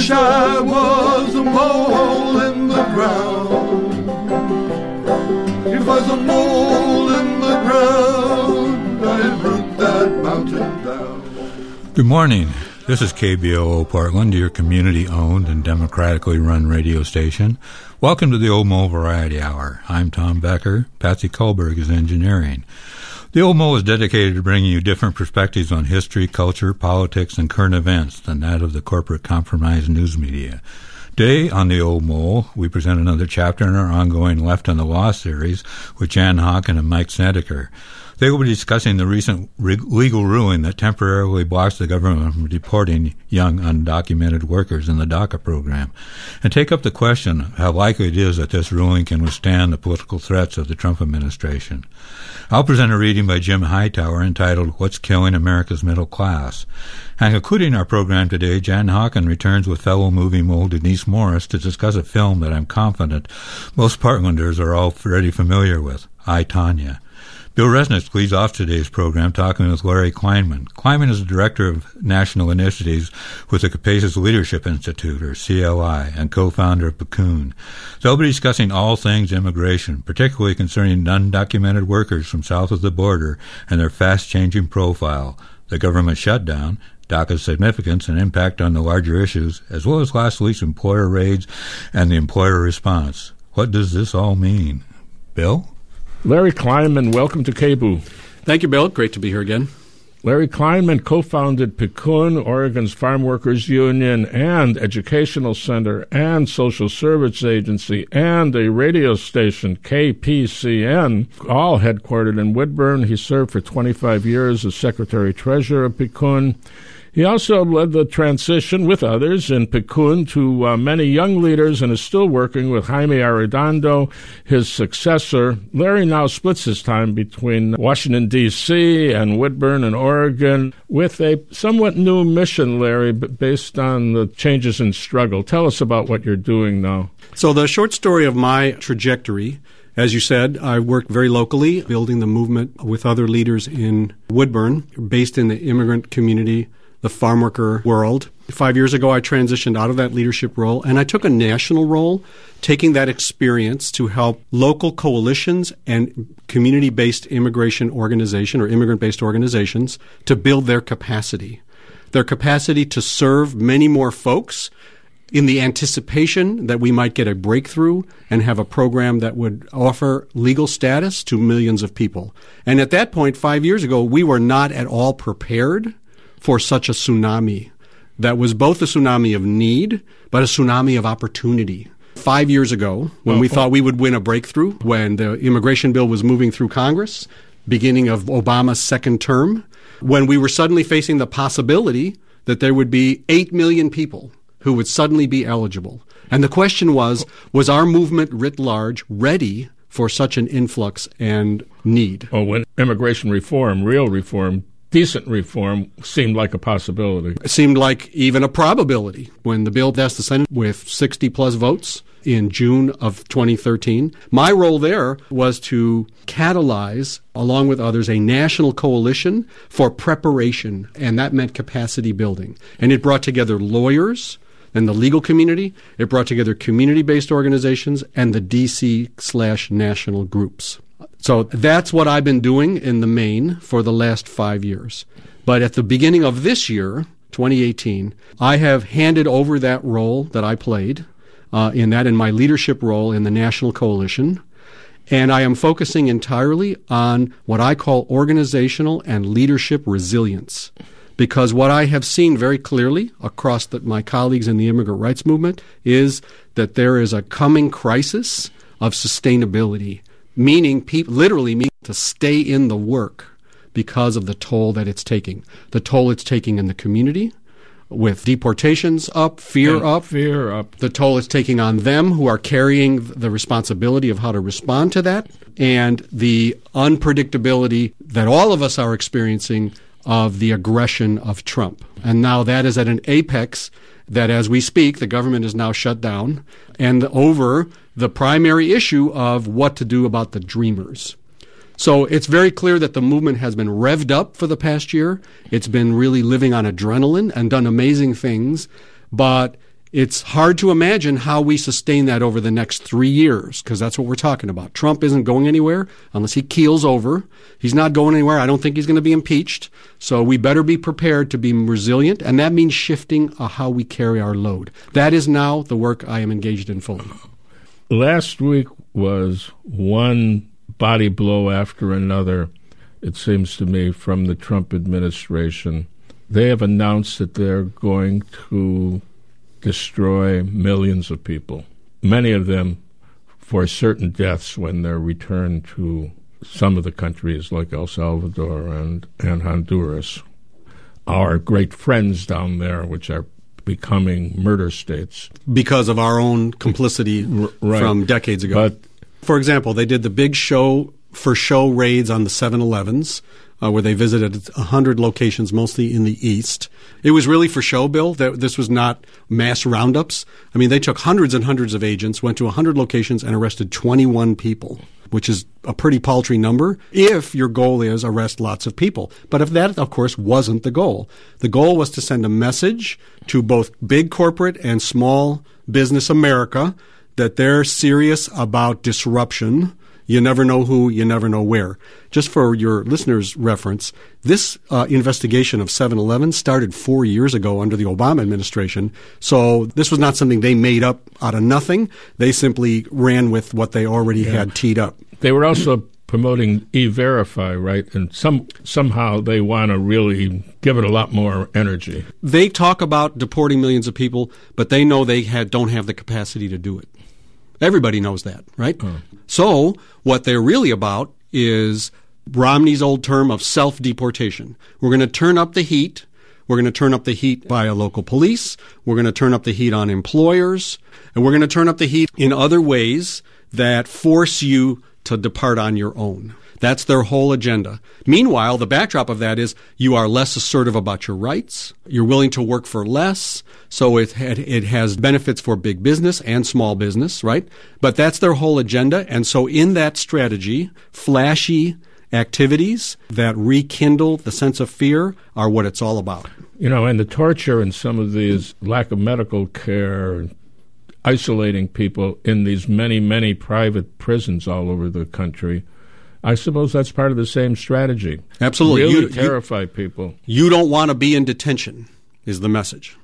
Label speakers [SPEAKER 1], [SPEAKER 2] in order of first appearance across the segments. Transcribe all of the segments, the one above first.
[SPEAKER 1] wish I was a mole in the ground. If I was a mole in the ground, I'd root that mountain down.
[SPEAKER 2] Good morning. This is KBOO Portland, your community-owned and democratically run radio station. Welcome to the Old Mole Variety Hour. I'm Tom Becker. Patsy Kohlberg is engineering. The Old Mole is dedicated to bringing you different perspectives on history, culture, politics, and current events than that of the corporate compromised news media. Today on the Old Mole, we present another chapter in our ongoing Left on the Law series with Jan Hawken and Mike Snedeker. They will be discussing the recent legal ruling that temporarily blocks the government from deporting young undocumented workers in the DACA program, and take up the question of how likely it is that this ruling can withstand the political threats of the Trump administration. I'll present a reading by Jim Hightower entitled What's Killing America's Middle Class. And concluding our program today, Jan Hawken returns with fellow movie mogul Denise Morris to discuss a film that I'm confident most Portlanders are already familiar with, I, Tonya. Bill Resnick leads off today's program talking with Larry Kleinman. Kleinman is the Director of National Initiatives with the Capacious Leadership Institute, or CLI, and co-founder of PCOON. They'll be discussing all things immigration, particularly concerning undocumented workers from south of the border and their fast-changing profile, the government shutdown, DACA's significance and impact on the larger issues, as well as last week's employer raids and the employer response. What does this all mean? Bill?
[SPEAKER 3] Larry Kleinman, welcome to KBOO.
[SPEAKER 4] Thank you, Bill. Great to be here again.
[SPEAKER 3] Larry Kleinman co-founded PCOON, Oregon's Farm Workers Union, and Educational Center, and Social Service Agency, and a radio station, KPCN, all headquartered in Woodburn. He served for 25 years as Secretary-Treasurer of PCOON. He also led the transition with others in PCOON to many young leaders and is still working with Jaime Arredondo, his successor. Larry now splits his time between Washington, D.C. and Woodburn and Oregon with a somewhat new mission, Larry, based on the changes in struggle. Tell us about what you're doing now.
[SPEAKER 4] So the short story of my trajectory, as you said, I worked very locally, building the movement with other leaders in Woodburn, based in the immigrant community, the farm worker world. 5 years ago, I transitioned out of that leadership role, and I took a national role, taking that experience to help local coalitions and community-based immigration organization or immigrant-based organizations to build their capacity to serve many more folks in the anticipation that we might get a breakthrough and have a program that would offer legal status to millions of people. And at that point, 5 years ago, we were not at all prepared for such a tsunami that was both a tsunami of need, but a tsunami of opportunity. 5 years ago, when we thought we would win a breakthrough, when the immigration bill was moving through Congress, beginning of Obama's second term, when we were suddenly facing the possibility that there would be 8 million people who would suddenly be eligible. And the question was our movement writ large ready for such an influx and need?
[SPEAKER 3] When immigration reform, real reform, decent reform seemed like a possibility.
[SPEAKER 4] It seemed like even a probability. When the bill passed the Senate with 60-plus votes in June of 2013, my role there was to catalyze, along with others, a national coalition for preparation, and that meant capacity building. And it brought together lawyers and the legal community. It brought together community-based organizations and the DC/national groups. So that's what I've been doing in the main for the last 5 years. But at the beginning of this year, 2018, I have handed over that role that I played in my leadership role in the National Coalition, and I am focusing entirely on what I call organizational and leadership resilience. Because what I have seen very clearly across my colleagues in the immigrant rights movement is that there is a coming crisis of sustainability, meaning literally meaning to stay in the work because of the toll that it's taking. The toll it's taking in the community, with deportations up, fear up. The toll it's taking on them who are carrying the responsibility of how to respond to that, and the unpredictability that all of us are experiencing of the aggression of Trump. And now that is at an apex that as we speak, the government is now shut down, and over the primary issue of what to do about the dreamers. So it's very clear that the movement has been revved up for the past year. It's been really living on adrenaline and done amazing things, but It's hard to imagine how we sustain that over the next 3 years, because that's what we're talking about. Trump isn't going anywhere unless he keels over. He's not going anywhere. I don't think he's going to be impeached. So we better be prepared to be resilient, and that means shifting how we carry our load. That is now the work I am engaged in fully.
[SPEAKER 3] Last week was one body blow after another, it seems to me, from the Trump administration. They have announced that they're going to destroy millions of people, many of them for certain deaths when they're returned to some of the countries like El Salvador and Honduras. Our great friends down there, which are becoming murder states.
[SPEAKER 4] Because of our own complicity
[SPEAKER 3] right.
[SPEAKER 4] from decades ago.
[SPEAKER 3] But,
[SPEAKER 4] for example, they did the big show raids on the 7-Elevens, where they visited 100 locations, mostly in the East. It was really for show, Bill. This was not mass roundups. I mean, they took hundreds and hundreds of agents, went to 100 locations, and arrested 21 people, which is a pretty paltry number if your goal is arrest lots of people. But if that, of course, wasn't the goal. The goal was to send a message to both big corporate and small business America that they're serious about disruption. You never know who, you never know where. Just for your listeners' reference, this investigation of 7-Eleven started 4 years ago under the Obama administration. So this was not something they made up out of nothing. They simply ran with what they already had teed up.
[SPEAKER 3] They were also promoting E-Verify, right? And somehow they want to really give it a lot more energy.
[SPEAKER 4] They talk about deporting millions of people, but they know they don't have the capacity to do it. Everybody knows that, right? So what they're really about is Romney's old term of self-deportation. We're going to turn up the heat. We're going to turn up the heat via local police. We're going to turn up the heat on employers. And we're going to turn up the heat in other ways that force you to depart on your own. That's their whole agenda. Meanwhile, the backdrop of that is you are less assertive about your rights. You're willing to work for less. So it has benefits for big business and small business, right? But that's their whole agenda. And so in that strategy, flashy activities that rekindle the sense of fear are what it's all about.
[SPEAKER 3] You know, and the torture and some of these lack of medical care, isolating people in these many, many private prisons all over the country, I suppose that's part of the same strategy.
[SPEAKER 4] Absolutely.
[SPEAKER 3] Really terrify people.
[SPEAKER 4] You don't want to be in detention, is the message.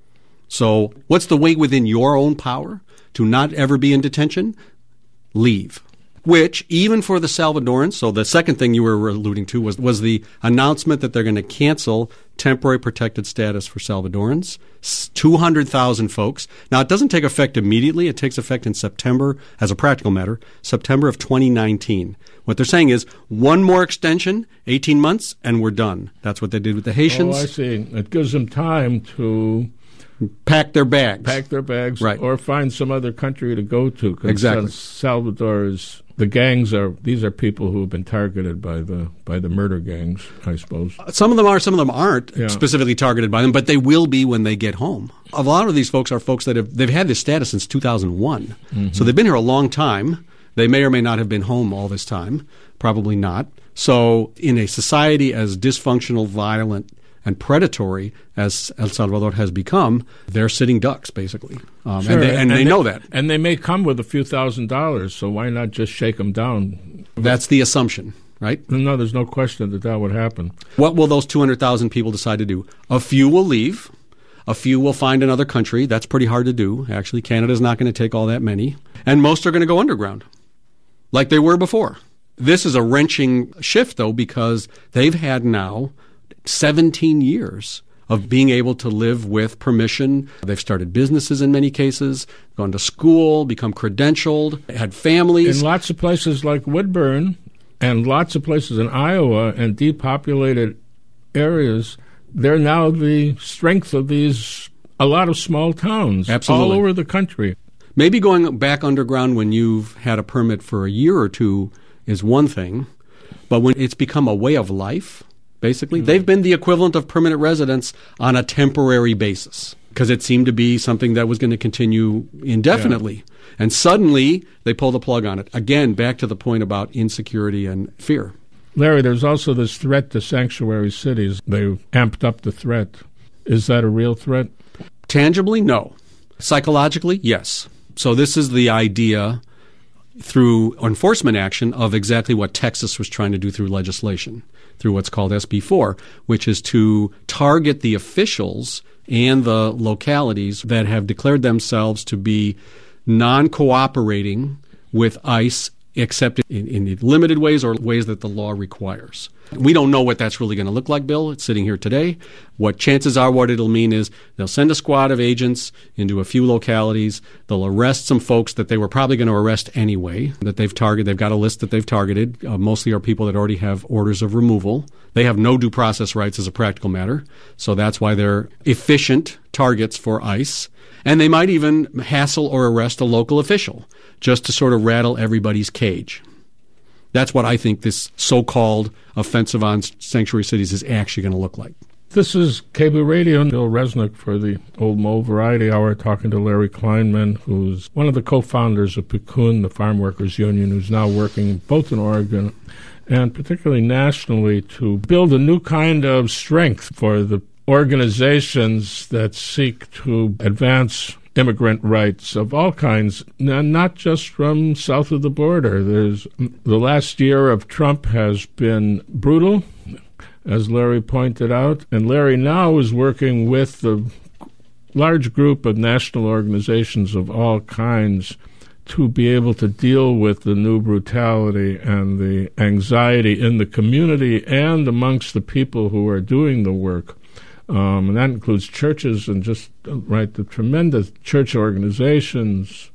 [SPEAKER 4] So what's the way within your own power to not ever be in detention? Leave. Which, even for the Salvadorans, so the second thing you were alluding to was the announcement that they're going to cancel temporary protected status for Salvadorans, 200,000 folks. Now, it doesn't take effect immediately. It takes effect in September, as a practical matter, September of 2019. What they're saying is one more extension, 18 months, and we're done. That's what they did with the Haitians.
[SPEAKER 3] Oh, I see. It gives them time to
[SPEAKER 4] pack their bags. Right.
[SPEAKER 3] Or find some other country to go to.
[SPEAKER 4] Exactly.
[SPEAKER 3] Salvador is... The gangs these are people who have been targeted by the murder gangs, I suppose.
[SPEAKER 4] Some of them are, some of them aren't specifically targeted by them, but they will be when they get home. A lot of these folks are folks that they've had this status since 2001. Mm-hmm. So they've been here a long time. They may or may not have been home all this time. Probably not. So in a society as dysfunctional, violent, and predatory as El Salvador has become, they're sitting ducks, basically.
[SPEAKER 3] Sure.
[SPEAKER 4] And they know that.
[SPEAKER 3] And they may come with a few $1,000s, so why not just shake them down?
[SPEAKER 4] That's the assumption, right?
[SPEAKER 3] No, there's no question that would happen.
[SPEAKER 4] What will those 200,000 people decide to do? A few will leave. A few will find another country. That's pretty hard to do. Actually, Canada's not going to take all that many. And most are going to go underground, like they were before. This is a wrenching shift, though, because they've had now 17 years of being able to live with permission. They've started businesses in many cases, gone to school, become credentialed, had families.
[SPEAKER 3] In lots of places like Woodburn and lots of places in Iowa and depopulated areas, they're now the strength of a lot of small towns.
[SPEAKER 4] Absolutely.
[SPEAKER 3] All over the country.
[SPEAKER 4] Maybe going back underground when you've had a permit for a year or two is one thing, but when it's become a way of life, basically, they've been the equivalent of permanent residents on a temporary basis because it seemed to be something that was going to continue indefinitely. Yeah. And suddenly, they pull the plug on it. Again, back to the point about insecurity and fear.
[SPEAKER 3] Larry, there's also this threat to sanctuary cities. They amped up the threat. Is that a real threat?
[SPEAKER 4] Tangibly, no. Psychologically, yes. So this is the idea through enforcement action of exactly what Texas was trying to do through legislation, through what's called SB 4, which is to target the officials and the localities that have declared themselves to be non-cooperating with ICE except in limited ways or ways that the law requires. We don't know what that's really going to look like, Bill. It's sitting here today. What chances are what it'll mean is they'll send a squad of agents into a few localities. They'll arrest some folks that they were probably going to arrest anyway, that they've targeted. They've got a list that they've targeted. Mostly are people that already have orders of removal. They have no due process rights as a practical matter. So that's why they're efficient targets for ICE. And they might even hassle or arrest a local official just to sort of rattle everybody's cage. That's what I think this so-called offensive on sanctuary cities is actually going to look like.
[SPEAKER 3] This is KBOO Radio, Bill Resnick for the Old Mole Variety Hour, talking to Larry Kleinman, who's one of the co-founders of PCUN, the Farm Workers Union, who's now working both in Oregon and particularly nationally to build a new kind of strength for the organizations that seek to advance immigrant rights of all kinds, not just from south of the border. The last year of Trump has been brutal, as Larry pointed out, and Larry now is working with the large group of national organizations of all kinds to be able to deal with the new brutality and the anxiety in the community and amongst the people who are doing the work. And that includes churches and just, the tremendous church organizations,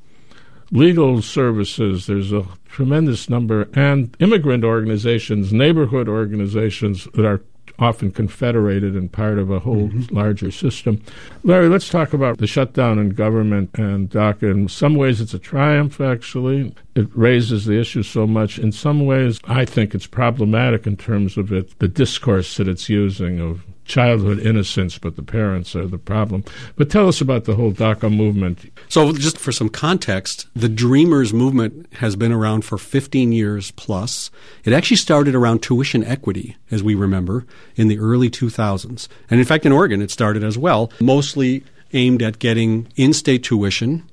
[SPEAKER 3] legal services. There's a tremendous number, and immigrant organizations, neighborhood organizations that are often confederated and part of a whole larger system. Larry, let's talk about the shutdown in government and DACA. In some ways, it's a triumph, actually. It raises the issue so much. In some ways, I think it's problematic in terms of the discourse that it's using of childhood innocence, but the parents are the problem. But tell us about the whole DACA movement.
[SPEAKER 4] So just for some context, the Dreamers movement has been around for 15 years plus. It actually started around tuition equity, as we remember, in the early 2000s. And in fact, in Oregon, it started as well, mostly aimed at getting in-state tuition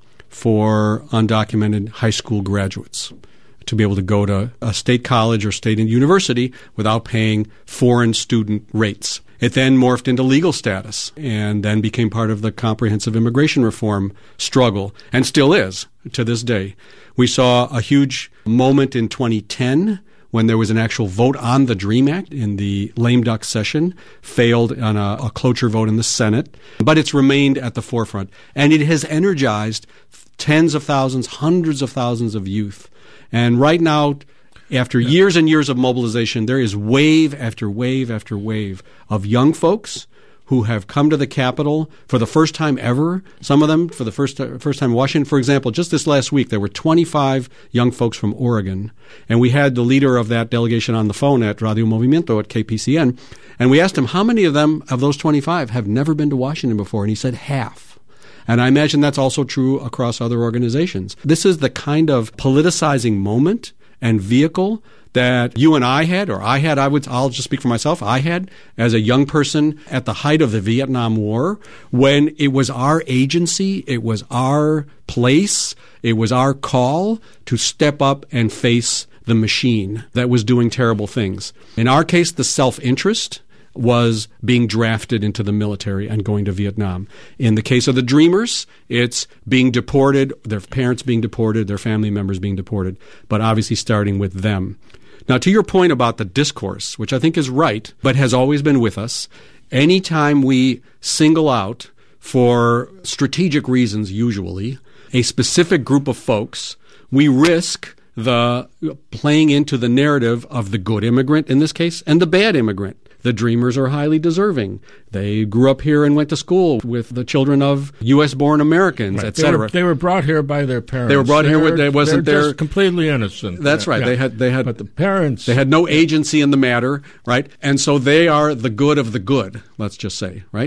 [SPEAKER 4] for undocumented high school graduates to be able to go to a state college or state university without paying foreign student rates. It then morphed into legal status and then became part of the comprehensive immigration reform struggle, and still is to this day. We saw a huge moment in 2010 when there was an actual vote on the DREAM Act in the lame duck session, failed on a cloture vote in the Senate, but it's remained at the forefront. And it has energized tens of thousands, hundreds of thousands of youth. And right now, after years and years of mobilization, there is wave after wave after wave of young folks who have come to the Capitol for the first time ever, some of them for the first time in Washington. For example, just this last week, there were 25 young folks from Oregon, and we had the leader of that delegation on the phone at Radio Movimiento at KPCN, and we asked him how many of them, of those 25, have never been to Washington before, and he said half. And I imagine that's also true across other organizations. This is the kind of politicizing moment and vehicle that you and I had, or I'll just speak for myself, I had as a young person at the height of the Vietnam War, when it was our agency, it was our place, it was our call to step up and face the machine that was doing terrible things. In our case, the self-interest was being drafted into the military and going to Vietnam. In the case of the Dreamers, it's being deported, their parents being deported, their family members being deported, but obviously starting with them. Now, to your point about the discourse, which I think is right, but has always been with us, anytime we single out, for strategic reasons usually, a specific group of folks, we risk the playing into the narrative of the good immigrant in this case and the bad immigrant. The Dreamers are highly deserving. They grew up here and went to school with the children of U.S.-born Americans,
[SPEAKER 3] right,
[SPEAKER 4] etc.
[SPEAKER 3] They were brought here by their parents.
[SPEAKER 4] They were brought here. They wasn't
[SPEAKER 3] they're
[SPEAKER 4] their
[SPEAKER 3] just completely innocent.
[SPEAKER 4] That's right.
[SPEAKER 3] Yeah.
[SPEAKER 4] They had.
[SPEAKER 3] But the parents.
[SPEAKER 4] They had no agency in the matter, right? And so they are the good of the good. Let's just say, right?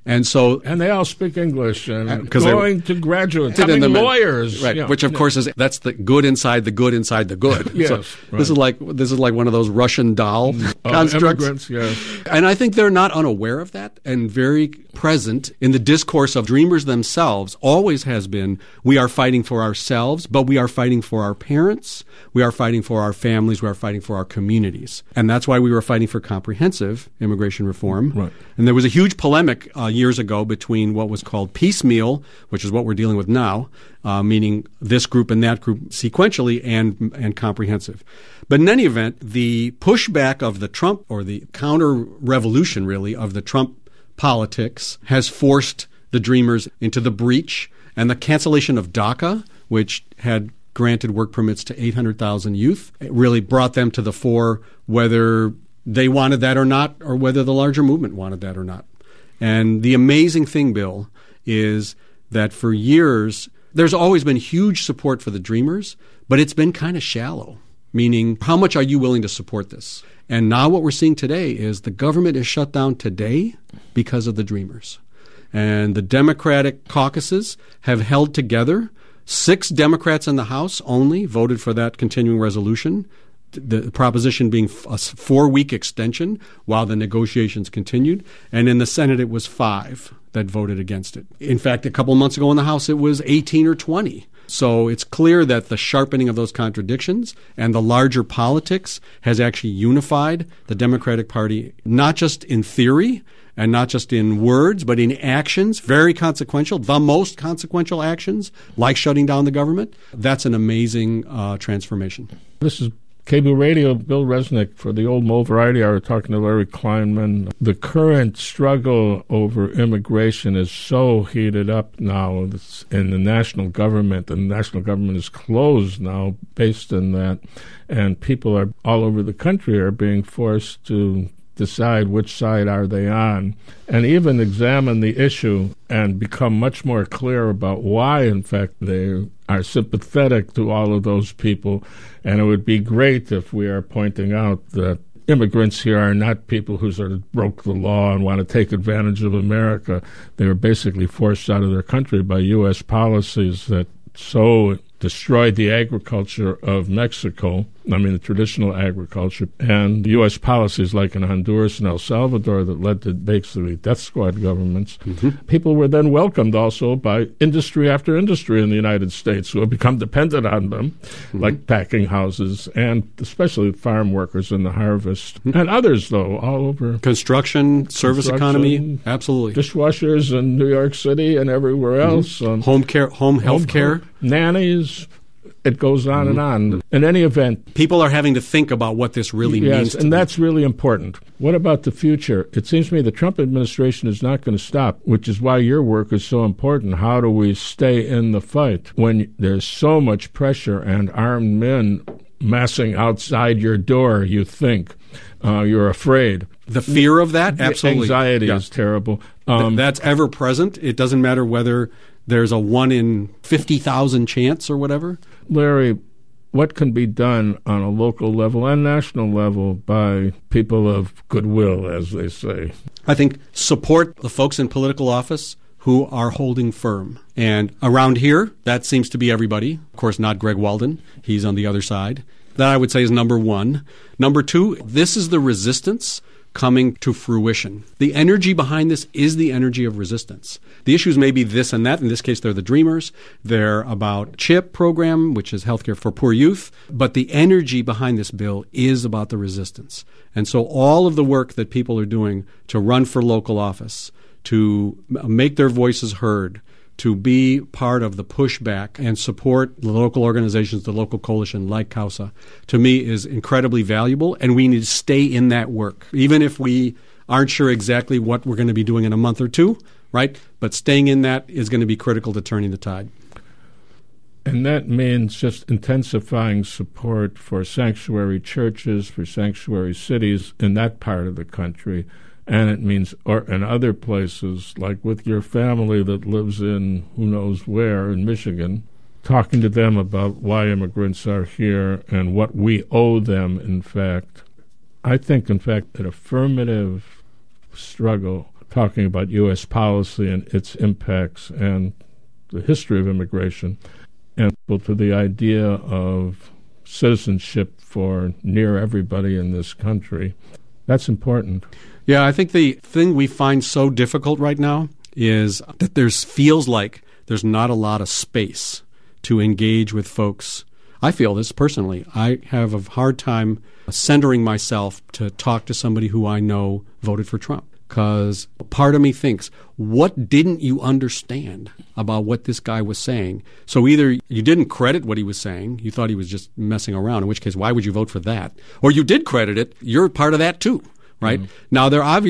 [SPEAKER 4] And so,
[SPEAKER 3] and they all speak English and
[SPEAKER 4] 'cause
[SPEAKER 3] going to graduate, becoming lawyers,
[SPEAKER 4] right? Which of course is that's the good inside the good inside the good.
[SPEAKER 3] Yes,
[SPEAKER 4] so
[SPEAKER 3] right.
[SPEAKER 4] This is like one of those Russian doll constructs.
[SPEAKER 3] Immigrants, yes.
[SPEAKER 4] And I think they're not unaware of that and very present in the discourse of dreamers themselves. Always has been. We are fighting for ourselves, but we are fighting for our parents. We are fighting for our families. We are fighting for our communities, and that's why we were fighting for comprehensive immigration reform.
[SPEAKER 3] Right.
[SPEAKER 4] And there was a huge polemic years ago between what was called piecemeal, which is what we're dealing with now, meaning this group and that group sequentially, and comprehensive. But in any event, the pushback of the Trump, or the counter-revolution, really, of the Trump politics has forced the Dreamers into the breach, and the cancellation of DACA, which had granted work permits to 800,000 youth, it really brought them to the fore, whether they wanted that or not, or whether the larger movement wanted that or not. And the amazing thing, Bill, is that for years, there's always been huge support for the Dreamers, but it's been kind of shallow, meaning how much are you willing to support this? And now what we're seeing today is the government is shut down today because of the Dreamers. And the Democratic caucuses have held together. 6 Democrats in the House only voted for that continuing resolution, the proposition being a 4-week extension while the negotiations continued. And in the Senate, it was 5 that voted against it. In fact, a couple of months ago in the House, it was 18 or 20. So it's clear that the sharpening of those contradictions and the larger politics has actually unified the Democratic Party, not just in theory and not just in words, but in actions, very consequential, the most consequential actions, like shutting down the government. That's an amazing transformation.
[SPEAKER 3] This is KBOO Radio, Bill Resnick for the Old Mole Variety Hour, talking to Larry Kleinman. The current struggle over immigration is so heated up now in the national government. The national government is closed now based on that, and people are all over the country are being forced to decide which side are they on, and even examine the issue and become much more clear about why, in fact, they are sympathetic to all of those people. And it would be great if we are pointing out that immigrants here are not people who sort of broke the law and want to take advantage of America. They were basically forced out of their country by U.S. policies that so destroyed the agriculture of Mexico, the traditional agriculture, and U.S. policies like in Honduras and El Salvador that led to basically death squad governments. Mm-hmm. People were then welcomed also by industry after industry in the United States who have become dependent on them, like packing houses, and especially farm workers in the harvest, and others, though, all over.
[SPEAKER 4] Construction, service economy, absolutely.
[SPEAKER 3] Dishwashers in New York City and everywhere else.
[SPEAKER 4] Home health care.
[SPEAKER 3] Nannies. It goes on and on. In any event,
[SPEAKER 4] people are having to think about what this really means.
[SPEAKER 3] Yes, and that's really important. What about the future? It seems to me the Trump administration is not going to stop, which is why your work is so important. How do we stay in the fight when there's so much pressure and armed men massing outside your door? You think you're afraid.
[SPEAKER 4] The fear of that, absolutely.
[SPEAKER 3] Anxiety is terrible.
[SPEAKER 4] That's ever present. It doesn't matter whether there's a 1 in 50,000 chance or whatever.
[SPEAKER 3] Larry, what can be done on a local level and national level by people of goodwill, as they say?
[SPEAKER 4] I think support the folks in political office who are holding firm. And around here, that seems to be everybody. Of course, not Greg Walden. He's on the other side. That, I would say, is number 1. Number 2, this is the resistance coming to fruition. The energy behind this is the energy of resistance. The issues may be this and that. In this case, they're the Dreamers. They're about CHIP program, which is healthcare for poor youth. But the energy behind this bill is about the resistance. And so all of the work that people are doing to run for local office, to make their voices heard, to be part of the pushback and support the local organizations, the local coalition like CAUSA, to me is incredibly valuable, and we need to stay in that work, even if we aren't sure exactly what we're going to be doing in a month or 2, right? But staying in that is going to be critical to turning the tide.
[SPEAKER 3] And that means just intensifying support for sanctuary churches, for sanctuary cities in that part of the country. And it means, or in other places, like with your family that lives in who knows where in Michigan, talking to them about why immigrants are here and what we owe them, in fact. I think, in fact, an affirmative struggle talking about U.S. policy and its impacts and the history of immigration, and to the idea of citizenship for near everybody in this country. That's important.
[SPEAKER 4] Yeah, I think the thing we find so difficult right now is that feels like there's not a lot of space to engage with folks. I feel this personally. I have a hard time centering myself to talk to somebody who I know voted for Trump. Because part of me thinks, what didn't you understand about what this guy was saying? So either you didn't credit what he was saying, you thought he was just messing around, in which case, why would you vote for that? Or you did credit it, you're part of that too, right? Mm-hmm. Now,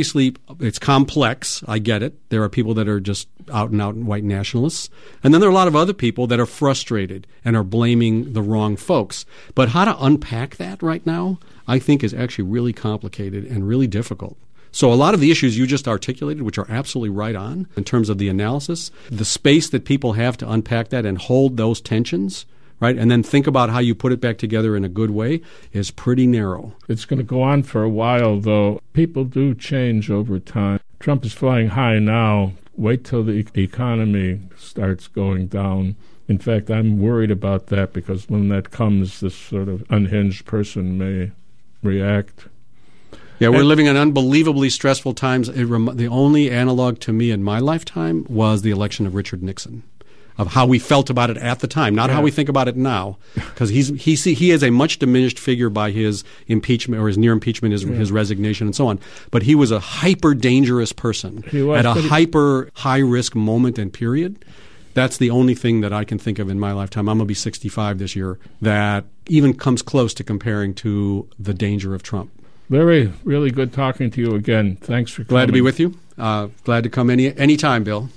[SPEAKER 4] it's complex, I get it. There are people that are just out and out white nationalists. And then there are a lot of other people that are frustrated and are blaming the wrong folks. But how to unpack that right now, I think is actually really complicated and really difficult. So a lot of the issues you just articulated, which are absolutely right on in terms of the analysis, the space that people have to unpack that and hold those tensions, right, and then think about how you put it back together in a good way is pretty narrow.
[SPEAKER 3] It's going to go on for a while, though. People do change over time. Trump is flying high now. Wait till the economy starts going down. In fact, I'm worried about that because when that comes, this sort of unhinged person may react.
[SPEAKER 4] Yeah, we're living in unbelievably stressful times. The only analog to me in my lifetime was the election of Richard Nixon, of how we felt about it at the time, not how we think about it now, because he is a much diminished figure by his impeachment or his near impeachment, his resignation and so on. But he was a hyper dangerous person at a hyper high risk moment and period. That's the only thing that I can think of in my lifetime. I'm going to be 65 this year that even comes close to comparing to the danger of Trump.
[SPEAKER 3] Larry, really good talking to you again. Thanks for coming.
[SPEAKER 4] Glad to be with you. Glad to come anytime, Bill.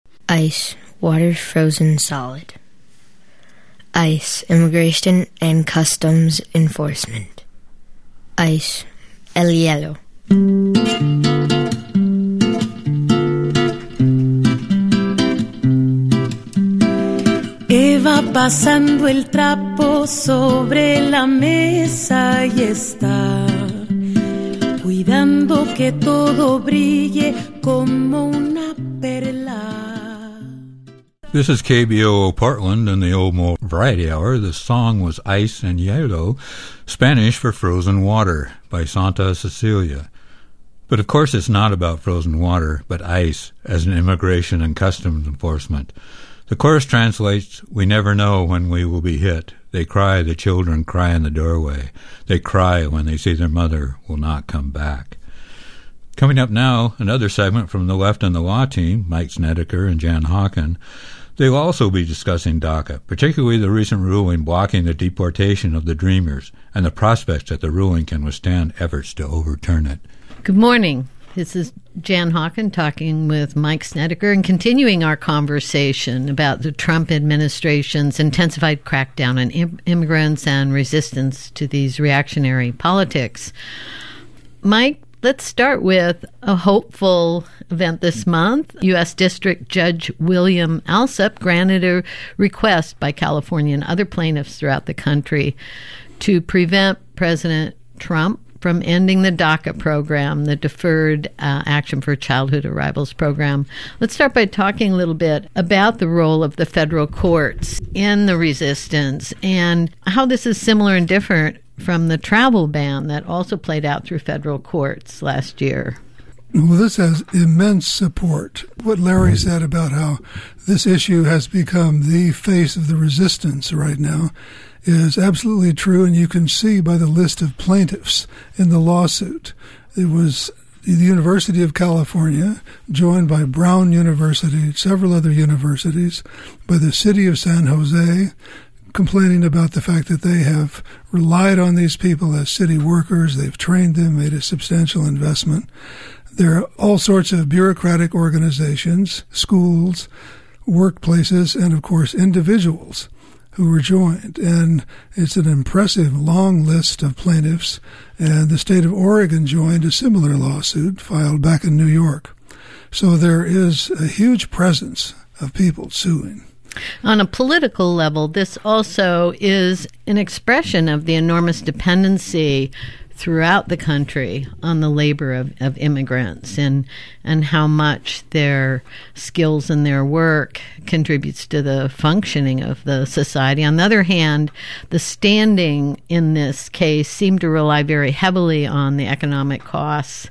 [SPEAKER 5] Ice, water frozen solid. ICE, Immigration and Customs Enforcement. ICE, el hielo.
[SPEAKER 6] Eva pasando el trapo sobre la mesa y está cuidando que todo brille como una perla.
[SPEAKER 2] This is KBOO Portland in the OMO Variety Hour. The song was Ice and Hielo, Spanish for frozen water, by Santa Cecilia. But of course it's not about frozen water, but ice as an immigration and customs enforcement. The chorus translates, "We never know when we will be hit. They cry, the children cry in the doorway. They cry when they see their mother will not come back." Coming up now, another segment from the Left and the Law team, Mike Snedeker and Jan Hawken. They'll also be discussing DACA, particularly the recent ruling blocking the deportation of the Dreamers and the prospects that the ruling can withstand efforts to overturn it.
[SPEAKER 7] Good morning. This is Jan Hawken talking with Mike Snedeker and continuing our conversation about the Trump administration's intensified crackdown on immigrants and resistance to these reactionary politics. Mike, let's start with a hopeful event this month. U.S. District Judge William Alsup granted a request by California and other plaintiffs throughout the country to prevent President Trump from ending the DACA program, the Deferred Action for Childhood Arrivals program. Let's start by talking a little bit about the role of the federal courts in the resistance and how this is similar and different from the travel ban that also played out through federal courts last year.
[SPEAKER 8] Well, this has immense support. What Larry said about how this issue has become the face of the resistance right now is absolutely true, and you can see by the list of plaintiffs in the lawsuit. It was the University of California, joined by Brown University, several other universities, by the city of San Jose, complaining about the fact that they have relied on these people as city workers. They've trained them, made a substantial investment. There are all sorts of bureaucratic organizations, schools, workplaces, and, of course, individuals who were joined. And it's an impressive long list of plaintiffs. And the state of Oregon joined a similar lawsuit filed back in New York. So there is a huge presence of people suing.
[SPEAKER 7] On a political level, this also is an expression of the enormous dependency throughout the country on the labor of immigrants and how much their skills and their work contributes to the functioning of the society. On the other hand, the standing in this case seemed to rely very heavily on the economic costs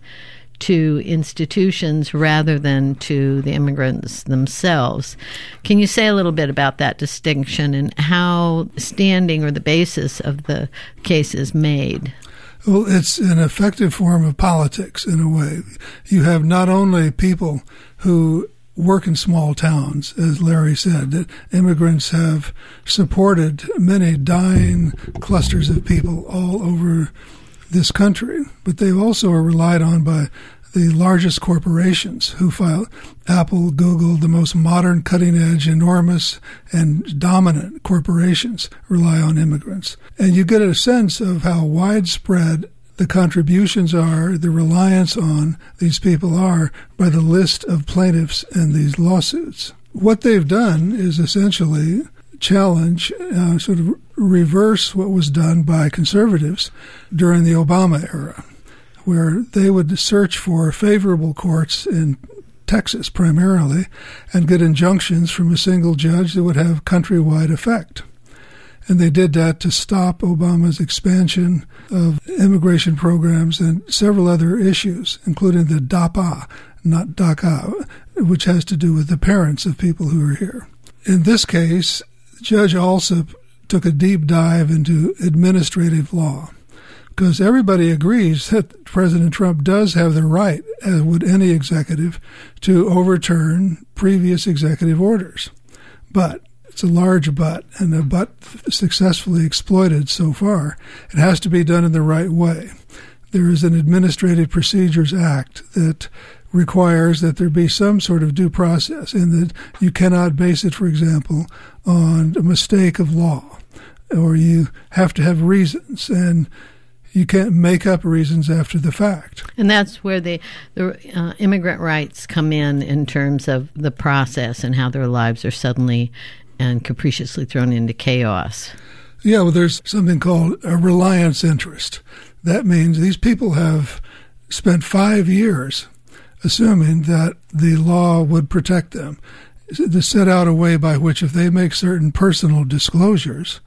[SPEAKER 7] to institutions rather than to the immigrants themselves. Can you say a little bit about that distinction and how standing or the basis of the case is made?
[SPEAKER 8] Well, it's an effective form of politics in a way. You have not only people who work in small towns, as Larry said, that immigrants have supported many dying clusters of people all over this country, but they also are relied on by the largest corporations who file Apple, Google, the most modern, cutting-edge, enormous, and dominant corporations rely on immigrants. And you get a sense of how widespread the contributions are, the reliance on these people are, by the list of plaintiffs in these lawsuits. What they've done is essentially challenge, sort of reverse what was done by conservatives during the Obama era, where they would search for favorable courts in Texas primarily and get injunctions from a single judge that would have countrywide effect. And they did that to stop Obama's expansion of immigration programs and several other issues, including the DAPA, not DACA, which has to do with the parents of people who are here. In this case, Judge Alsup took a deep dive into administrative law, because everybody agrees that President Trump does have the right, as would any executive, to overturn previous executive orders. But it's a large but, and a but successfully exploited so far. It has to be done in the right way. There is an Administrative Procedures Act that requires that there be some sort of due process, and that you cannot base it, for example, on a mistake of law, or you have to have reasons, and you can't make up reasons after the fact.
[SPEAKER 7] And that's where the immigrant rights come in terms of the process and how their lives are suddenly and capriciously thrown into chaos.
[SPEAKER 8] Yeah, well, there's something called a reliance interest. That means these people have spent 5 years assuming that the law would protect them, to set out a way by which if they make certain personal disclosures,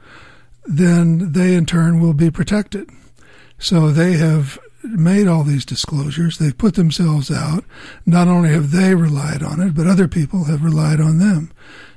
[SPEAKER 8] then they in turn will be protected. So they have made all these disclosures. They've put themselves out. Not only have they relied on it, but other people have relied on them.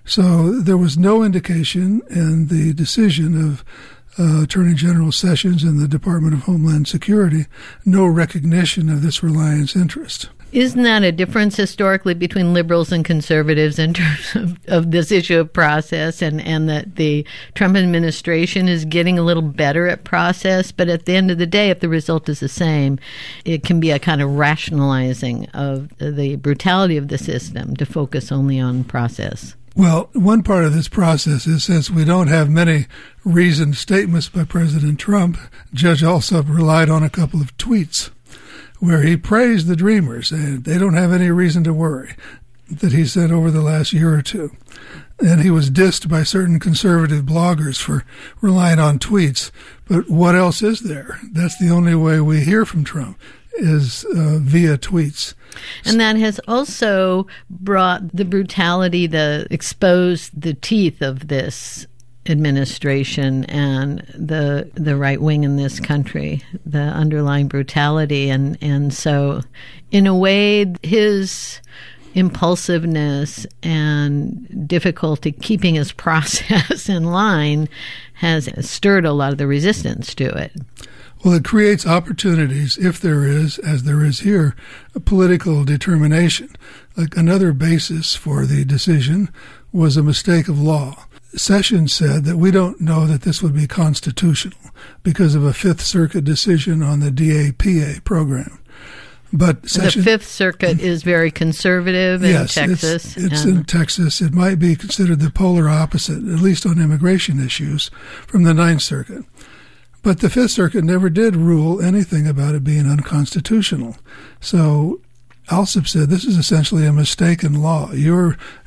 [SPEAKER 8] So there was no indication in the decision of Attorney General Sessions and the Department of Homeland Security, no recognition of this reliance interest.
[SPEAKER 7] Isn't that a difference historically between liberals and conservatives in terms of this issue of process, and that the Trump administration is getting a little better at process? But at the end of the day, if the result is the same, it can be a kind of rationalizing of the brutality of the system to focus only on process.
[SPEAKER 8] Well, one part of this process is, since we don't have many reasoned statements by President Trump, Judge Alsup relied on a couple of tweets where he praised the Dreamers, and they don't have any reason to worry, that he sent over the last year or two. And he was dissed by certain conservative bloggers for relying on tweets. But what else is there? That's the only way we hear from Trump, is via tweets.
[SPEAKER 7] And that has also brought the brutality, exposed the teeth of this administration and the right wing in this country, the underlying brutality. And so, in a way, his impulsiveness and difficulty keeping his process in line has stirred a lot of the resistance to it.
[SPEAKER 8] Well, it creates opportunities, if there is, as there is here, a political determination. Like, another basis for the decision was a mistake of law. Sessions said that we don't know that this would be constitutional because of a Fifth Circuit decision on the DAPA program. But the
[SPEAKER 7] Fifth Circuit is very conservative in Texas.
[SPEAKER 8] It's in Texas. It might be considered the polar opposite, at least on immigration issues, from the Ninth Circuit. But the Fifth Circuit never did rule anything about it being unconstitutional. So Alsup said this is essentially a mistake in law. You're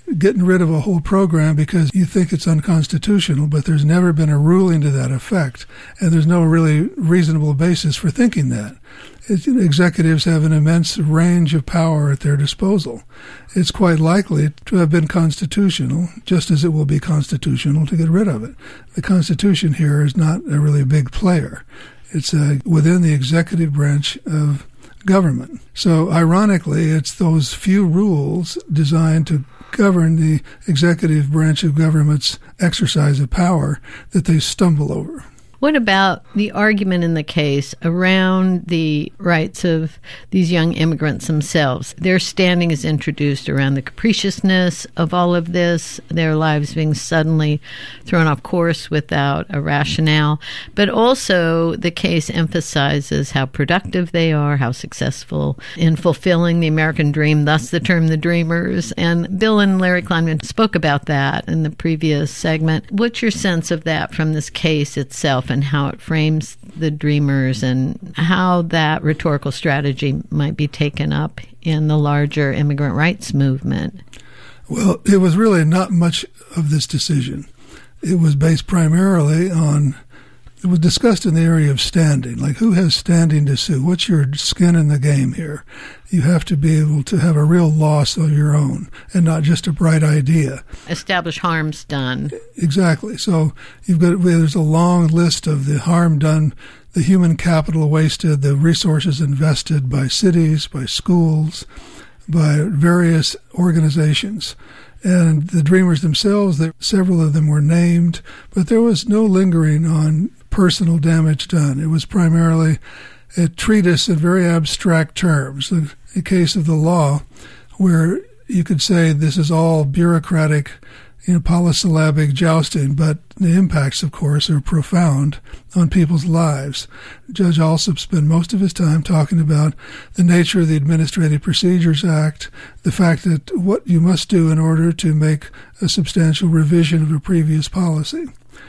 [SPEAKER 8] getting rid of a whole program because you think it's unconstitutional, but there's never been a ruling to that effect, and there's no really reasonable basis for thinking that. Executives have an immense range of power at their disposal. It's quite likely to have been constitutional, just as it will be constitutional to get rid of it. The Constitution here is not a really big player. It's within the executive branch of government. So ironically, it's those few rules designed to govern the executive branch of government's exercise of power that they stumble over.
[SPEAKER 7] What about the argument in the case around the rights of these young immigrants themselves? Their standing is introduced around the capriciousness of all of this, their lives being suddenly thrown off course without a rationale. But also the case emphasizes how productive they are, how successful in fulfilling the American dream, thus the term the Dreamers. And Bill and Larry Kleinman spoke about that in the previous segment. What's your sense of that from this case itself, and how it frames the Dreamers, and how that rhetorical strategy might be taken up in the larger immigrant rights movement?
[SPEAKER 8] Well, it was really not much of this decision. It was based primarily on, it was discussed in the area of standing, like who has standing to sue? What's your skin in the game here? You have to be able to have a real loss of your own and not just a bright idea.
[SPEAKER 7] Establish harms done.
[SPEAKER 8] Exactly. So there's a long list of the harm done, the human capital wasted, the resources invested by cities, by schools, by various organizations. And the Dreamers themselves, several of them were named, but there was no lingering on personal damage done. It was primarily a treatise in very abstract terms, a case of the law where you could say this is all bureaucratic, polysyllabic jousting, but the impacts, of course, are profound on people's lives. Judge Alsop spent most of his time talking about the nature of the Administrative Procedures Act, the fact that what you must do in order to make a substantial revision of a previous policy.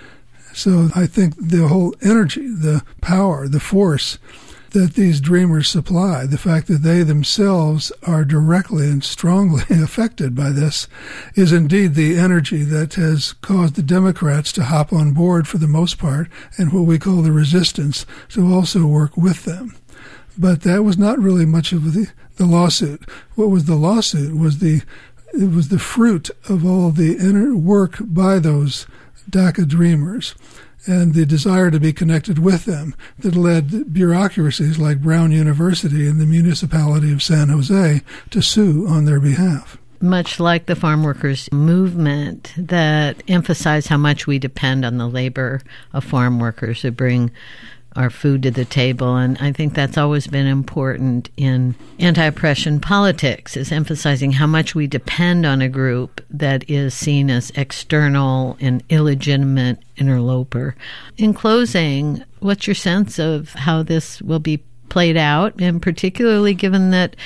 [SPEAKER 8] So I think the whole energy, the power, the force that these Dreamers supply, the fact that they themselves are directly and strongly affected by this, is indeed the energy that has caused the Democrats to hop on board for the most part, and what we call the resistance to also work with them. But that was not really much of the lawsuit. What was the lawsuit was it was the fruit of all the inner work by those DACA Dreamers and the desire to be connected with them that led bureaucracies like Brown University and the municipality of San Jose to sue on their behalf.
[SPEAKER 7] Much like the farm workers movement that emphasized how much we depend on the labor of farm workers to bring our food to the table. And I think that's always been important in anti-oppression politics, is emphasizing how much we depend on a group that is seen as external and illegitimate interloper. In closing, what's your sense of how this will be played out, and particularly given that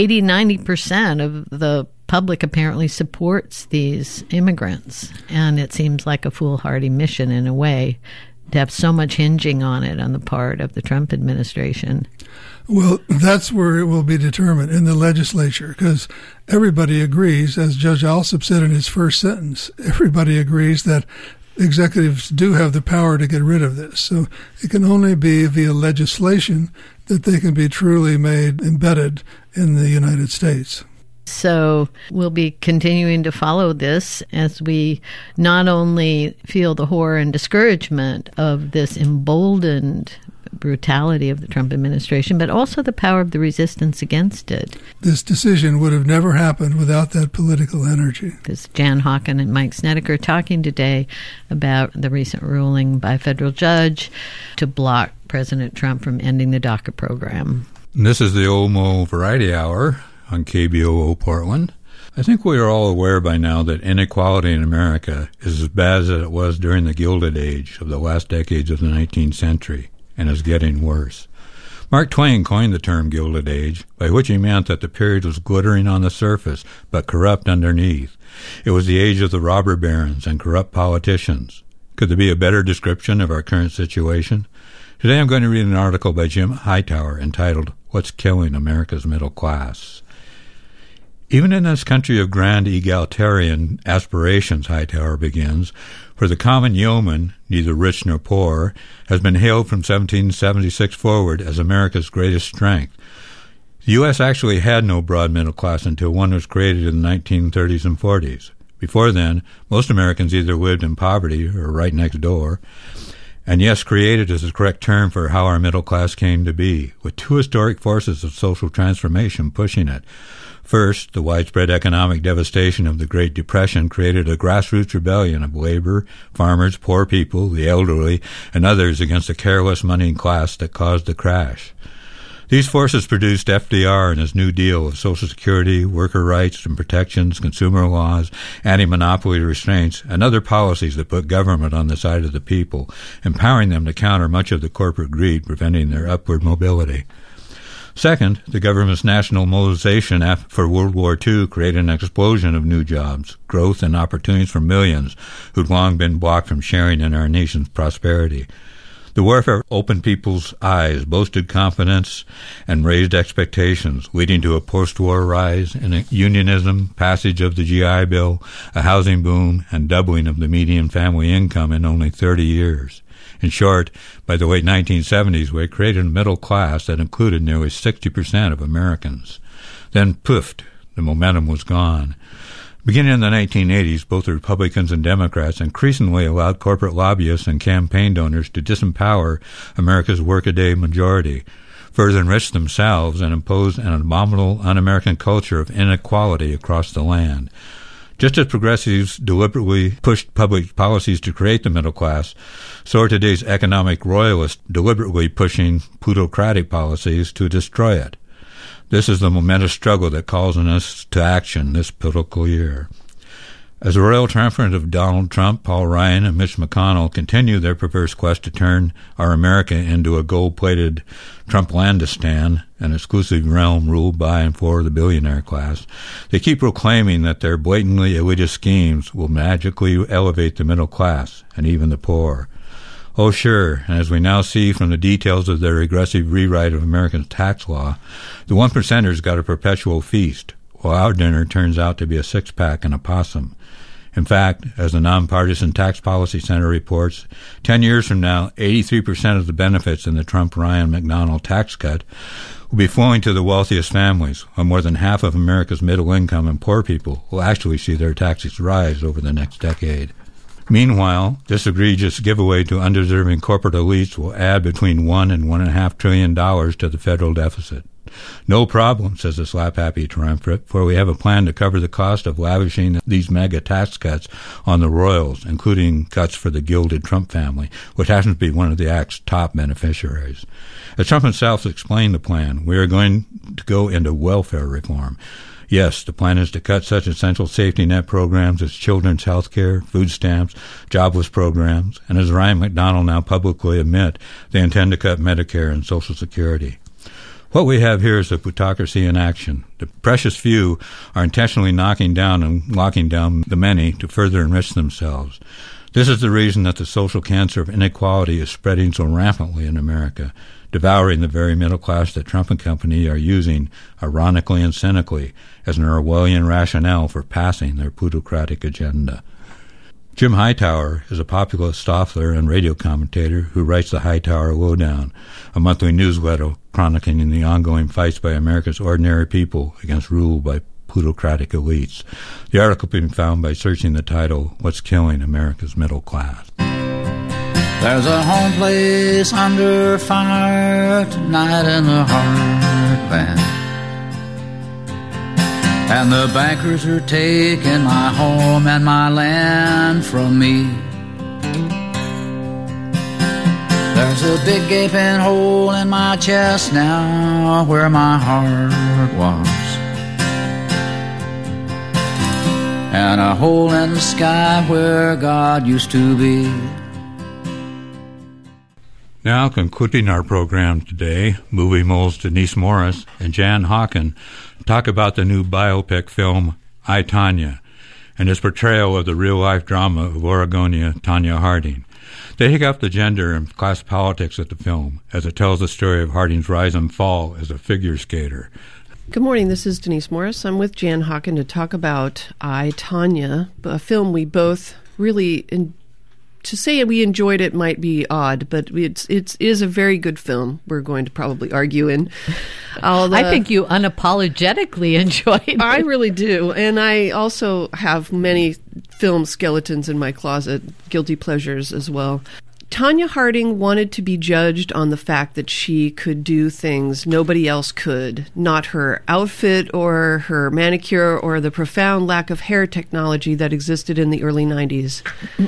[SPEAKER 7] 80-90% of the public apparently supports these immigrants, and it seems like a foolhardy mission in a way to have so much hinging on it on the part of the Trump administration?
[SPEAKER 8] Well, that's where it will be determined in the legislature, because everybody agrees, as Judge Alsop said in his first sentence, everybody agrees that executives do have the power to get rid of this. So it can only be via legislation that they can be truly made embedded in the United States.
[SPEAKER 7] So we'll be continuing to follow this as we not only feel the horror and discouragement of this emboldened brutality of the Trump administration, but also the power of the resistance against it.
[SPEAKER 8] This decision would have never happened without that political energy.
[SPEAKER 7] This is Jan Hawken and Mike Snedeker talking today about the recent ruling by a federal judge to block President Trump from ending the DACA program.
[SPEAKER 2] And this is the OMO Variety Hour on KBOO Portland. I think we are all aware by now that inequality in America is as bad as it was during the Gilded Age of the last decades of the 19th century, and is getting worse. Mark Twain coined the term Gilded Age, by which he meant that the period was glittering on the surface, but corrupt underneath. It was the age of the robber barons and corrupt politicians. Could there be a better description of our current situation? Today I'm going to read an article by Jim Hightower entitled, "What's Killing America's Middle Class?" Even in this country of grand egalitarian aspirations, Hightower begins, for the common yeoman, neither rich nor poor, has been hailed from 1776 forward as America's greatest strength. The U.S. actually had no broad middle class until one was created in the 1930s and 40s. Before then, most Americans either lived in poverty or right next door. And yes, created is the correct term for how our middle class came to be, with two historic forces of social transformation pushing it. First, the widespread economic devastation of the Great Depression created a grassroots rebellion of labor, farmers, poor people, the elderly, and others against the careless moneyed class that caused the crash. These forces produced FDR and his New Deal of Social Security, worker rights and protections, consumer laws, anti-monopoly restraints, and other policies that put government on the side of the people, empowering them to counter much of the corporate greed, preventing their upward mobility. Second, the government's national mobilization for World War II created an explosion of new jobs, growth, and opportunities for millions who'd long been blocked from sharing in our nation's prosperity. The warfare opened people's eyes, boosted confidence, and raised expectations, leading to a post-war rise in unionism, passage of the GI Bill, a housing boom, and doubling of the median family income in only 30 years. In short, by the late 1970s, we had created a middle class that included nearly 60% of Americans. Then, poofed, the momentum was gone. Beginning in the 1980s, both the Republicans and Democrats increasingly allowed corporate lobbyists and campaign donors to disempower America's workaday majority, further enrich themselves, and impose an abominable un-American culture of inequality across the land. Just as progressives deliberately pushed public policies to create the middle class, so are today's economic royalists deliberately pushing plutocratic policies to destroy it. This is the momentous struggle that calls on us to action this political year. As the royal triumvirate of Donald Trump, Paul Ryan, and Mitch McConnell continue their perverse quest to turn our America into a gold-plated Trumplandistan, an exclusive realm ruled by and for the billionaire class, they keep proclaiming that their blatantly elitist schemes will magically elevate the middle class and even the poor. Oh, sure, and as we now see from the details of their regressive rewrite of American tax law, the 1%ers got a perpetual feast, while our dinner turns out to be a six-pack and a possum. In fact, as the Nonpartisan Tax Policy Center reports, 10 years from now, 83% of the benefits in the Trump-Ryan-McDonnell tax cut will be flowing to the wealthiest families, while more than half of America's middle-income and poor people will actually see their taxes rise over the next decade. Meanwhile, this egregious giveaway to undeserving corporate elites will add between $1 and $1.5 trillion to the federal deficit. No problem, says the slap-happy triumvirate, for we have a plan to cover the cost of lavishing these mega tax cuts on the royals, including cuts for the gilded Trump family, which happens to be one of the act's top beneficiaries. As Trump himself explained the plan, we are going to go into welfare reform. Yes, the plan is to cut such essential safety net programs as children's health care, food stamps, jobless programs, and as Ryan McDonnell now publicly admit, they intend to cut Medicare and Social Security. What we have here is a plutocracy in action. The precious few are intentionally knocking down and locking down the many to further enrich themselves. This is the reason that the social cancer of inequality is spreading so rampantly in America, devouring the very middle class that Trump and company are using, ironically and cynically, as an Orwellian rationale for passing their plutocratic agenda. Jim Hightower is a populist author and radio commentator who writes the Hightower Lowdown, a monthly newsletter chronicling the ongoing fights by America's ordinary people against rule by plutocratic elites. The article can be found by searching the title, What's Killing America's Middle Class?
[SPEAKER 9] There's a home place under fire tonight in the heartland, and the bankers are taking my home and my land from me. There's a big gaping hole in my chest now where my heart was, and a hole in the sky where God used to be.
[SPEAKER 2] Now, concluding our program today, movie moles Denise Morris and Jan Hawken talk about the new biopic film, I, Tonya, and its portrayal of the real-life drama of Oregonia Tonya Harding. They take up the gender and class politics of the film, as it tells the story of Harding's rise and fall as a figure skater.
[SPEAKER 10] Good morning, this is Denise Morris. I'm with Jan Hawken to talk about I, Tonya, a film we both really, to say we enjoyed it might be odd, but it is a very good film. We're going to probably argue in.
[SPEAKER 7] I think you unapologetically enjoyed it.
[SPEAKER 10] I really do. And I also have many film skeletons in my closet, guilty pleasures as well. Tonya Harding wanted to be judged on the fact that she could do things nobody else could, not her outfit or her manicure or the profound lack of hair technology that existed in the early 90s.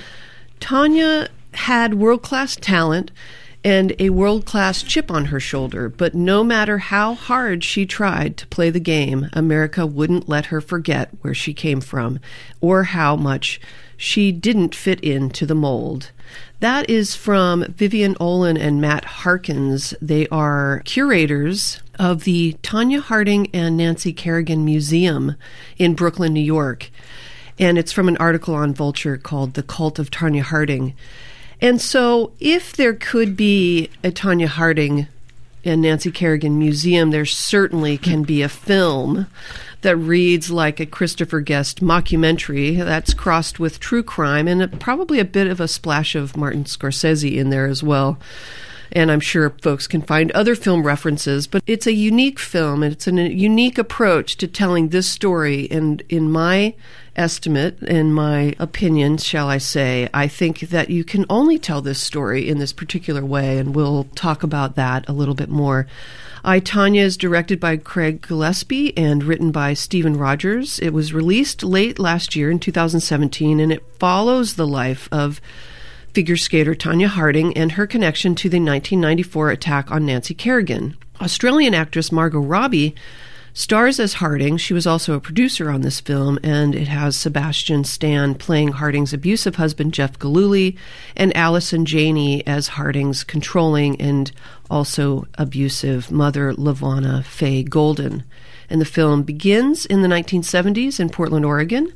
[SPEAKER 10] Tonya had world-class talent and a world-class chip on her shoulder, but no matter how hard she tried to play the game, America wouldn't let her forget where she came from or how much she didn't fit into the mold. That is from Vivian Olin and Matt Harkins. They are curators of the Tonya Harding and Nancy Kerrigan Museum in Brooklyn, New York. And it's from an article on Vulture called The Cult of Tonya Harding. And so if there could be a Tonya Harding and Nancy Kerrigan Museum, there certainly can be a film that reads like a Christopher Guest mockumentary that's crossed with true crime and probably a bit of a splash of Martin Scorsese in there as well. And I'm sure folks can find other film references, but it's a unique film and it's a unique approach to telling this story. And in my estimate, in my opinion, shall I say, I think that you can only tell this story in this particular way, and we'll talk about that a little bit more. I, Tonya is directed by Craig Gillespie and written by Stephen Rogers. It was released late last year in 2017, and it follows the life of figure skater Tonya Harding and her connection to the 1994 attack on Nancy Kerrigan. Australian actress Margot Robbie stars as Harding. She was also a producer on this film, and it has Sebastian Stan playing Harding's abusive husband, Jeff Gillooly, and Allison Janney as Harding's controlling and also abusive mother, LaVonna Faye Golden. And the film begins in the 1970s in Portland, Oregon,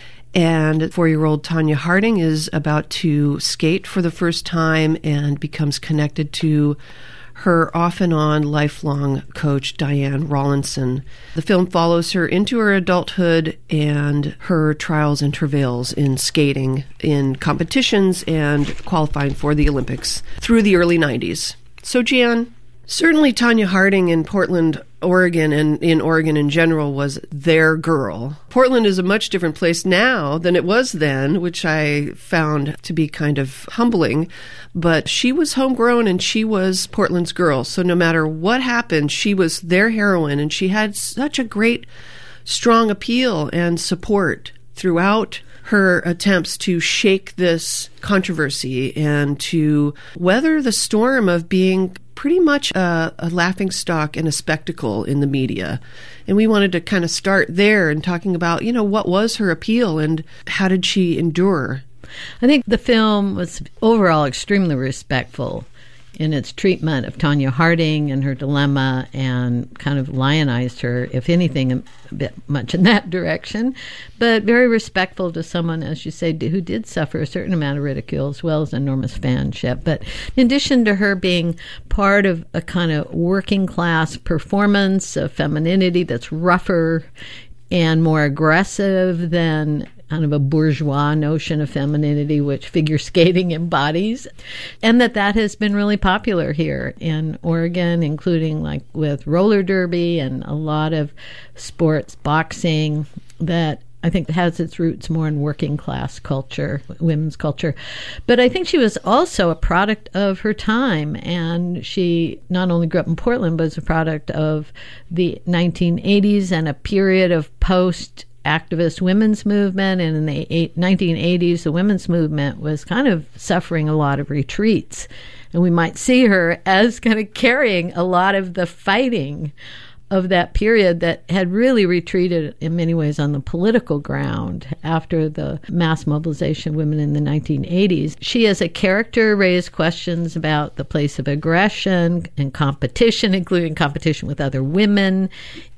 [SPEAKER 10] and 4-year-old Tonya Harding is about to skate for the first time and becomes connected to her off-and-on lifelong coach, Diane Rawlinson. The film follows her into her adulthood and her trials and travails in skating, in competitions, and qualifying for the Olympics through the early 90s. So, Jan, certainly Tonya Harding in Portland, Oregon, and in Oregon in general was their girl. Portland is a much different place now than it was then, which I found to be kind of humbling. But she was homegrown and she was Portland's girl. So no matter what happened, she was their heroine, and she had such a great, strong appeal and support throughout her attempts to shake this controversy and to weather the storm of being pretty much a laughingstock and a spectacle in the media. And we wanted to kind of start there and talking about, what was her appeal and how did she endure?
[SPEAKER 7] I think the film was overall extremely respectful in its treatment of Tonya Harding and her dilemma, and kind of lionized her, if anything, a bit much in that direction, but very respectful to someone, as you say, who did suffer a certain amount of ridicule as well as enormous fanship. But in addition to her being part of a kind of working class performance of femininity that's rougher and more aggressive than kind of a bourgeois notion of femininity, which figure skating embodies, and that has been really popular here in Oregon, including like with roller derby and a lot of sports, boxing, that I think has its roots more in working class culture, women's culture. But I think she was also a product of her time, and she not only grew up in Portland, but was a product of the 1980s and a period of post-activist women's movement. And in the 1980s, the women's movement was kind of suffering a lot of retreats. And we might see her as kind of carrying a lot of the fighting of that period that had really retreated in many ways on the political ground after the mass mobilization of women in the 1980s. She, as a character, raised questions about the place of aggression and competition, including competition with other women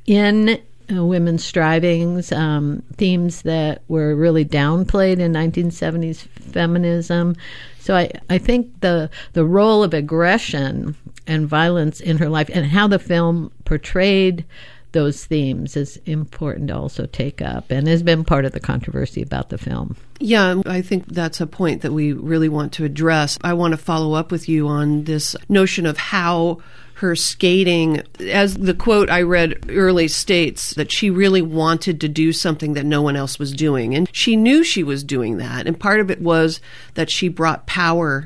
[SPEAKER 7] in women's strivings, themes that were really downplayed in 1970s feminism. So I think the role of aggression and violence in her life, and how the film portrayed those themes is important to also take up and has been part of the controversy about the film.
[SPEAKER 10] Yeah, I think that's a point that we really want to address. I want to follow up with you on this notion of how her skating, as the quote I read early states, that she really wanted to do something that no one else was doing. And she knew she was doing that. And part of it was that she brought power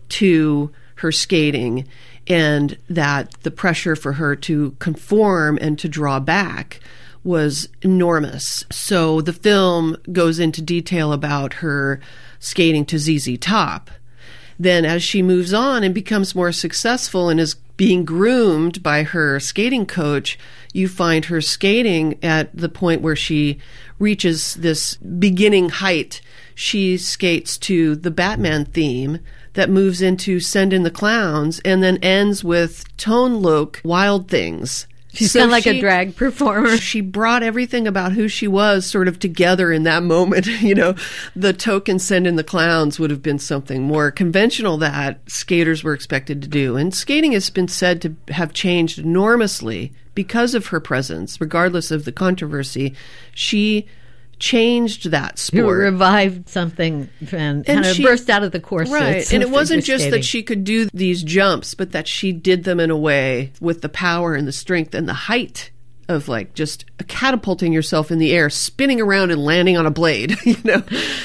[SPEAKER 10] to her skating, and that the pressure for her to conform and to draw back was enormous. So the film goes into detail about her skating to ZZ Top. Then as she moves on and becomes more successful and is being groomed by her skating coach, you find her skating at the point where she reaches this beginning height. She skates to the Batman theme that moves into Send in the Clowns and then ends with Tone Loc, Wild Things.
[SPEAKER 7] She's kind of like a drag performer.
[SPEAKER 10] She brought everything about who she was sort of together in that moment. You know, the token Send in the Clowns would have been something more conventional that skaters were expected to do. And skating has been said to have changed enormously because of her presence, regardless of the controversy. She changed that sport.
[SPEAKER 7] You revived something and kind of burst out of the corsets.
[SPEAKER 10] Right. And it wasn't just that she could do these jumps, but that she did them in a way with the power and the strength and the height of like just catapulting yourself in the air, spinning around and landing on a blade, you know.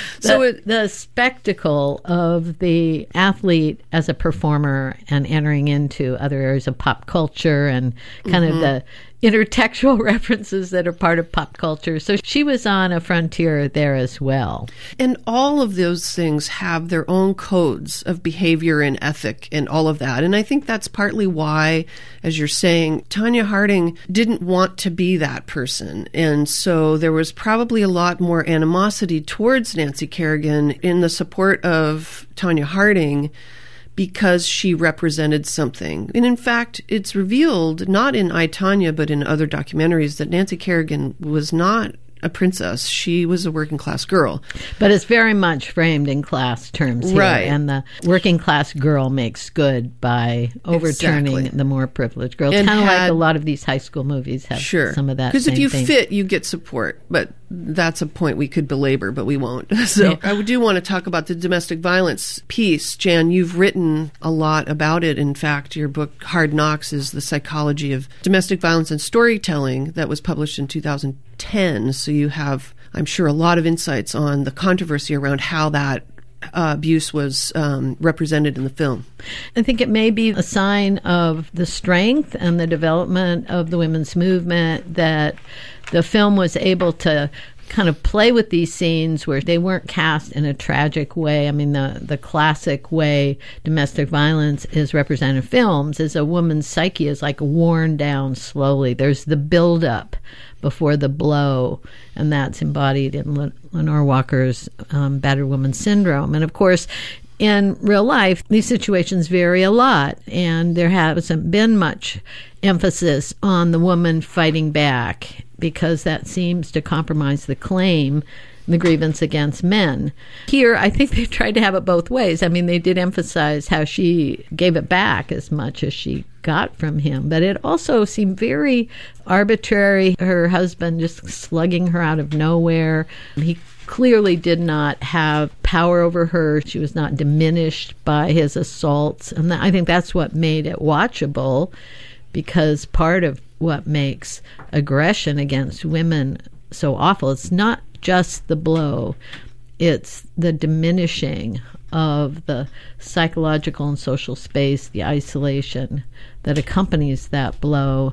[SPEAKER 7] The spectacle of the athlete as a performer and entering into other areas of pop culture and kind of the intertextual references that are part of pop culture. So she was on a frontier there as well.
[SPEAKER 10] And all of those things have their own codes of behavior and ethic and all of that. And I think that's partly why, as you're saying, Tonya Harding didn't want to be that person. And so there was probably a lot more animosity towards Nancy Kerrigan in the support of Tonya Harding, because she represented something. And in fact, it's revealed, not in I, Tonya, but in other documentaries, that Nancy Kerrigan was not a princess. She was a working class girl.
[SPEAKER 7] But it's very much framed in class terms here.
[SPEAKER 10] Right.
[SPEAKER 7] And the working class girl makes good by overturning the more privileged girls. Kind of like a lot of these high school movies have some of that.
[SPEAKER 10] Because if you
[SPEAKER 7] thing.
[SPEAKER 10] fit, you get support. But that's a point we could belabor, but we won't. So I do want to talk about the domestic violence piece. Jan, you've written a lot about it. In fact, your book, Hard Knocks, is the psychology of domestic violence and storytelling that was published in 2010. So you have, I'm sure, a lot of insights on the controversy around how that abuse was represented in the film.
[SPEAKER 7] I think it may be a sign of the strength and the development of the women's movement that the film was able to kind of play with these scenes where they weren't cast in a tragic way. I mean, the classic way domestic violence is represented in films is a woman's psyche is like worn down slowly. There's the buildup before the blow, and that's embodied in Lenore Walker's battered woman syndrome. And of course, in real life, these situations vary a lot, and there hasn't been much emphasis on the woman fighting back because that seems to compromise the claim, the grievance against men. Here, I think they tried to have it both ways. I mean, they did emphasize how she gave it back as much as she got from him, but it also seemed very arbitrary. Her husband just slugging her out of nowhere. He clearly did not have power over her. She was not diminished by his assaults. And I think that's what made it watchable, because part of what makes aggression against women so awful, it's not just the blow, it's the diminishing of the psychological and social space, the isolation that accompanies that blow.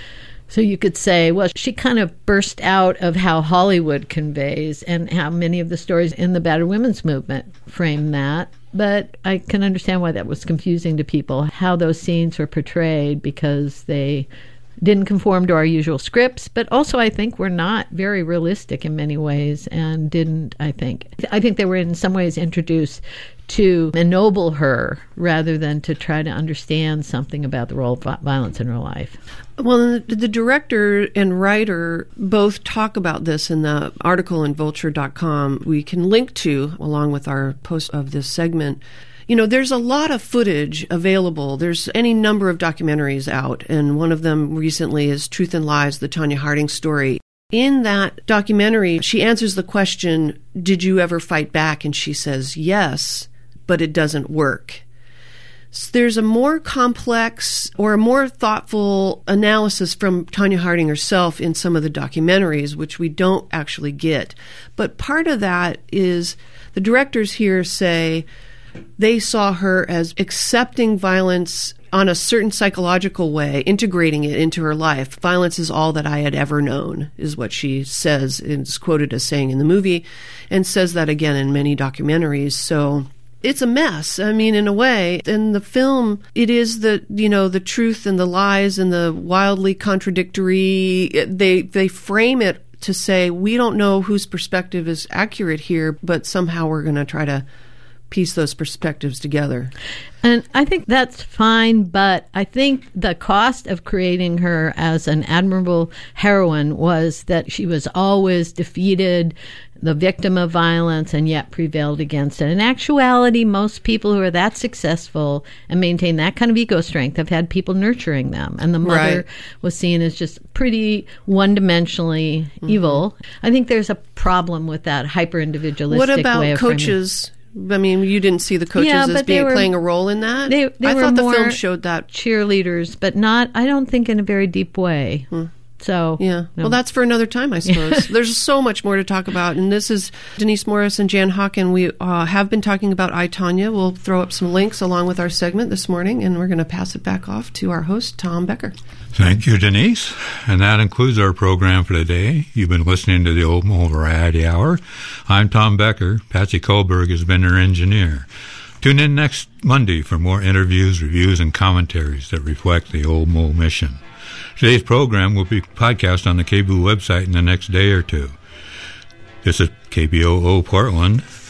[SPEAKER 7] So you could say, well, she kind of burst out of how Hollywood conveys and how many of the stories in the battered women's movement frame that. But I can understand why that was confusing to people, how those scenes were portrayed, because they didn't conform to our usual scripts, but also I think were not very realistic in many ways, and didn't, I think they were in some ways introduced to ennoble her rather than to try to understand something about the role of violence in her life.
[SPEAKER 10] Well, the director and writer both talk about this in the article in vulture.com we can link to, along with our post of this segment. there's a lot of footage available. There's any number of documentaries out, and one of them recently is Truth and Lies, the Tonya Harding story. In that documentary, she answers the question, did you ever fight back? And she says, yes, but it doesn't work. So there's a more complex or a more thoughtful analysis from Tonya Harding herself in some of the documentaries, which we don't actually get. But part of that is the directors here say they saw her as accepting violence on a certain psychological way, integrating it into her life. Violence is all that I had ever known, is what she says, and is quoted as saying in the movie, and says that again in many documentaries. So it's a mess. I mean, in a way, in the film, it is the truth and the lies and the wildly contradictory. They frame it to say, we don't know whose perspective is accurate here, but somehow we're going to try to piece those perspectives together.
[SPEAKER 7] And I think that's fine, but I think the cost of creating her as an admirable heroine was that she was always defeated, the victim of violence, and yet prevailed against it. In actuality, most people who are that successful and maintain that kind of ego strength have had people nurturing them. And the mother was seen as just pretty one-dimensionally evil. I think there's a problem with that hyper-individualistic way of framing.
[SPEAKER 10] What about coaches? I mean, you didn't see the coaches as playing a role in that? I thought the film showed that.
[SPEAKER 7] Cheerleaders, but not, I don't think, in a very deep way. So,
[SPEAKER 10] yeah. No. Well, that's for another time, I suppose. There's so much more to talk about. And this is Denise Morris and Jan Hawken. We have been talking about I, Tonya. We'll throw up some links along with our segment this morning, and we're going to pass it back off to our host, Tom Becker.
[SPEAKER 2] Thank you, Denise. And that includes our program for today. You've been listening to the Old Mole Variety Hour. I'm Tom Becker. Patsy Kohlberg has been our engineer. Tune in next Monday for more interviews, reviews, and commentaries that reflect the Old Mole mission. Today's program will be podcast on the KBOO website in the next day or two. This is KBOO Portland.